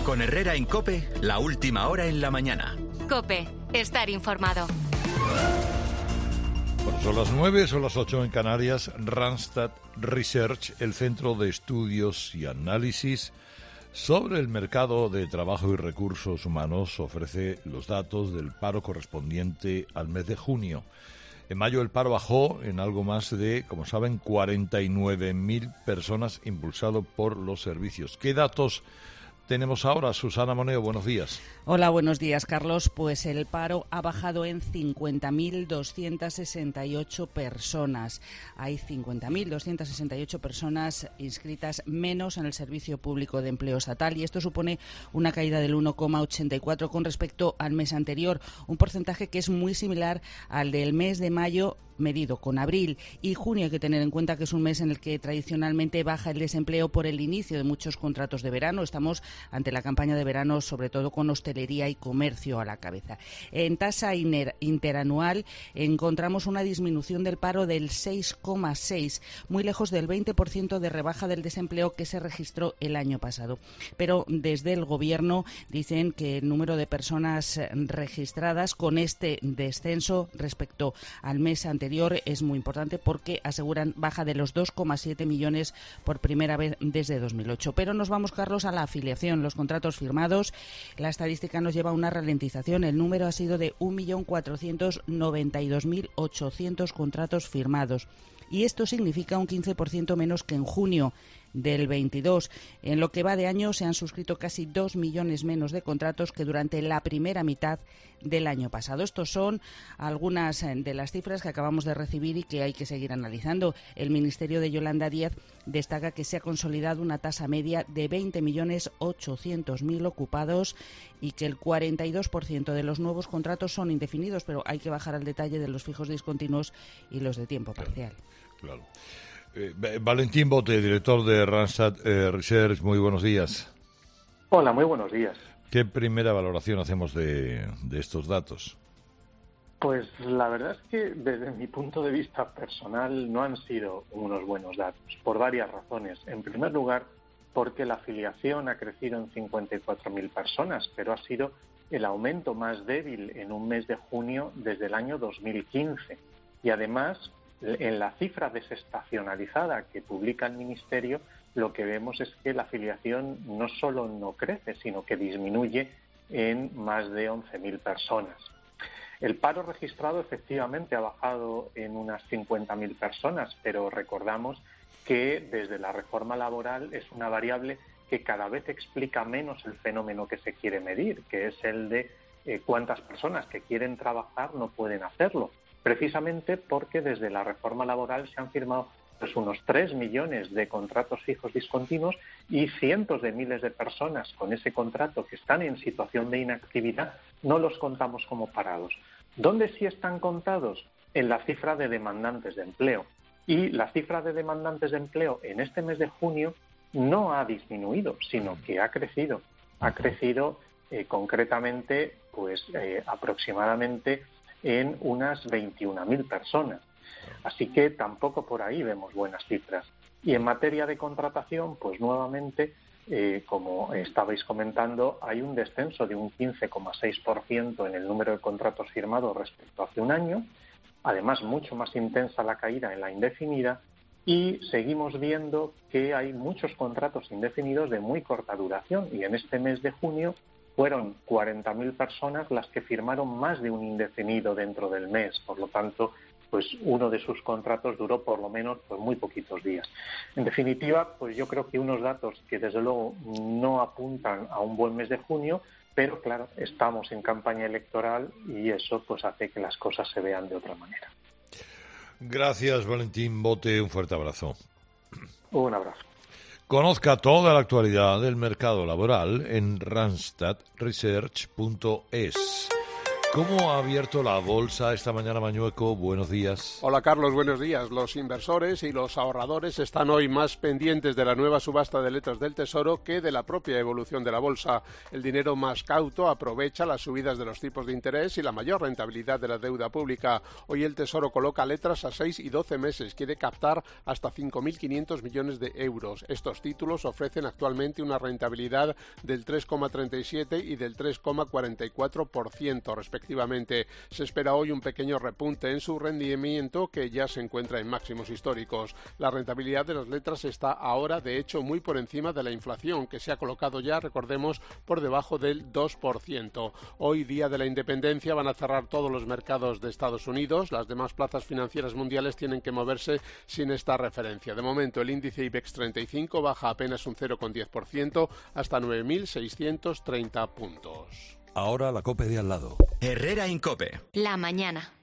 Con Herrera en COPE, la última hora en la mañana. COPE, estar informado. Bueno, son las 9, son las 8 en Canarias. Randstad Research, el Centro de Estudios y Análisis sobre el mercado de trabajo y recursos humanos, ofrece los datos del paro correspondiente al mes de junio. En mayo el paro bajó en algo más de, como saben, 49.000 personas, impulsado por los servicios. ¿Qué datos tenemos ahora? Susana Moneo, buenos días. Hola, buenos días, Carlos. Pues el paro ha bajado en 50.268 personas. Hay 50.268 personas inscritas menos en el Servicio Público de Empleo Estatal y esto supone una caída del 1,84 con respecto al mes anterior, un porcentaje que es muy similar al del mes de mayo medido con abril y junio. Hay que tener en cuenta que es un mes en el que tradicionalmente baja el desempleo por el inicio de muchos contratos de verano. Estamos ante la campaña de verano, sobre todo con hostelería y comercio a la cabeza. En tasa interanual encontramos una disminución del paro del 6,6, muy lejos del 20% de rebaja del desempleo que se registró el año pasado. Pero desde el Gobierno dicen que el número de personas registradas con este descenso respecto al mes anterior es muy importante porque aseguran baja de los 2,7 millones por primera vez desde 2008. Pero nos vamos, Carlos, a la afiliación, los contratos firmados. La estadística nos lleva a una ralentización. El número ha sido de 1.492.800 contratos firmados. Y esto significa un 15% menos que en junio del 22. En lo que va de año se han suscrito casi 2 millones menos de contratos que durante la primera mitad del año pasado. Estos son algunas de las cifras que acabamos de recibir y que hay que seguir analizando. El Ministerio de Yolanda Díaz destaca que se ha consolidado una tasa media de 20.800.000 ocupados y que el 42% de los nuevos contratos son indefinidos, pero hay que bajar al detalle de los fijos discontinuos y los de tiempo parcial. Claro. Valentín Bote, director de Randstad Research, muy buenos días. Hola, muy buenos días. ¿Qué primera valoración hacemos de estos datos? Pues la verdad es que desde mi punto de vista personal no han sido unos buenos datos, por varias razones. En primer lugar, porque la afiliación ha crecido en 54.000 personas, pero ha sido el aumento más débil en un mes de junio desde el año 2015. Y además, en la cifra desestacionalizada que publica el Ministerio, lo que vemos es que la afiliación no solo no crece, sino que disminuye en más de 11.000 personas. El paro registrado efectivamente ha bajado en unas 50.000 personas, pero recordamos que desde la reforma laboral es una variable que cada vez explica menos el fenómeno que se quiere medir, que es el de cuántas personas que quieren trabajar no pueden hacerlo. Precisamente porque desde la reforma laboral se han firmado unos 3 millones de contratos fijos discontinuos y cientos de miles de personas con ese contrato que están en situación de inactividad no los contamos como parados. ¿Dónde sí están contados? En la cifra de demandantes de empleo. Y la cifra de demandantes de empleo en este mes de junio no ha disminuido, sino que ha crecido. Ha crecido concretamente aproximadamente en unas 21.000 personas. Así que tampoco por ahí vemos buenas cifras. Y en materia de contratación, pues nuevamente, como estabais comentando, hay un descenso de un 15,6% en el número de contratos firmados respecto a hace un año. Además, mucho más intensa la caída en la indefinida y seguimos viendo que hay muchos contratos indefinidos de muy corta duración y en este mes de junio fueron 40.000 personas las que firmaron más de un indefinido dentro del mes. Por lo tanto, pues uno de sus contratos duró por lo menos muy poquitos días. En definitiva, pues yo creo que unos datos que desde luego no apuntan a un buen mes de junio, pero claro, estamos en campaña electoral y eso pues hace que las cosas se vean de otra manera. Gracias, Valentín Bote, un fuerte abrazo. Un abrazo. Conozca toda la actualidad del mercado laboral en randstadresearch.es. ¿Cómo ha abierto la bolsa esta mañana, Mañueco? Buenos días. Hola Carlos, buenos días. Los inversores y los ahorradores están hoy más pendientes de la nueva subasta de letras del Tesoro que de la propia evolución de la bolsa. El dinero más cauto aprovecha las subidas de los tipos de interés y la mayor rentabilidad de la deuda pública. Hoy el Tesoro coloca letras a 6 y 12 meses. Quiere captar hasta 5.500 millones de euros. Estos títulos ofrecen actualmente una rentabilidad del 3,37 y del 3,44% respectivamente. Se espera hoy un pequeño repunte en su rendimiento, que ya se encuentra en máximos históricos. La rentabilidad de las letras está ahora, de hecho, muy por encima de la inflación, que se ha colocado ya, recordemos, por debajo del 2%. Hoy, día de la independencia, van a cerrar todos los mercados de Estados Unidos. Las demás plazas financieras mundiales tienen que moverse sin esta referencia. De momento, el índice IBEX 35 baja apenas un 0,10% hasta 9.630 puntos. Ahora la COPE de al lado. Herrera Incope. La mañana.